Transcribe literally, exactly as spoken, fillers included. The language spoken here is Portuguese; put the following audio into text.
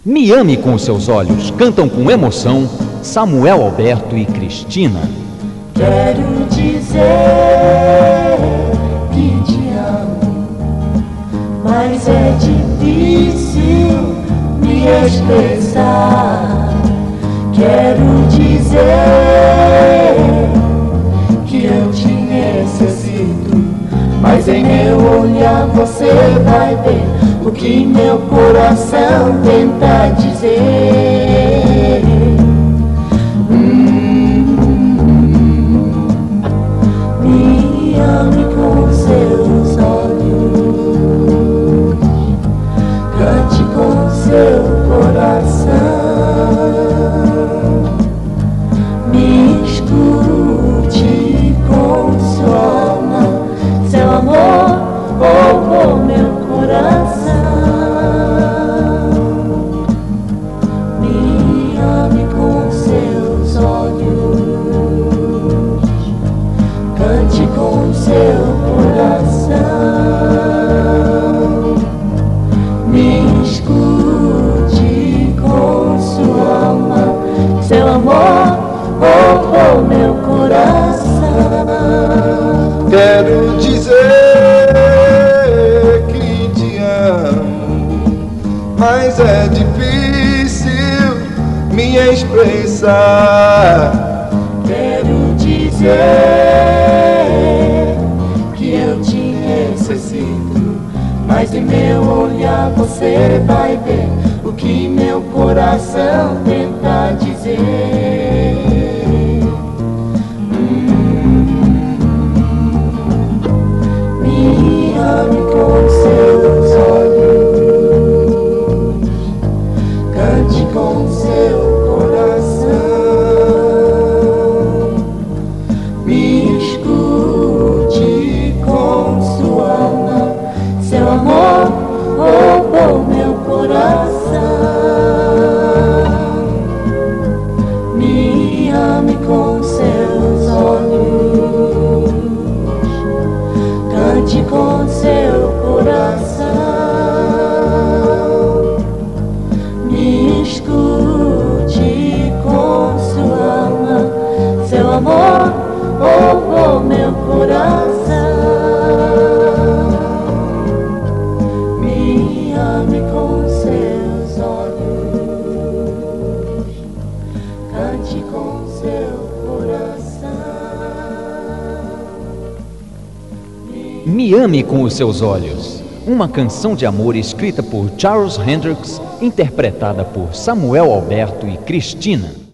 Me ame com os seus olhos, cantam com emoção Samuel Alberto e Cristina. Quero dizer que te amo, mas é difícil me expressar. Quero dizer que eu te necessito, mas em meu olhar você vai ver o que meu coração tenta dizer. Hum, me ame com seus olhos, cante com seu coração, me escute com sua alma, seu amor roubou meu coração. Me ame com seus olhos, cante com seu coração, me escute com sua alma, seu amor roubou meu coração. Quero dizer que te amo, mas é difícil me expressar. Quero dizer que eu te necessito, mas em meu olhar você vai ver o que meu coração tenta dizer. Me ame com seus olhos, cante com seu coração, me escute com sua alma, seu amor roubou meu coração. Me ame com seus olhos, cante com seu coração, me escute com sua alma, seu amor roubou meu coração. Me ame com seus olhos, cante com seu coração. Me ame com os seus olhos, uma canção de amor escrita por Charles Hendricks, interpretada por Samuel Alberto e Cristina.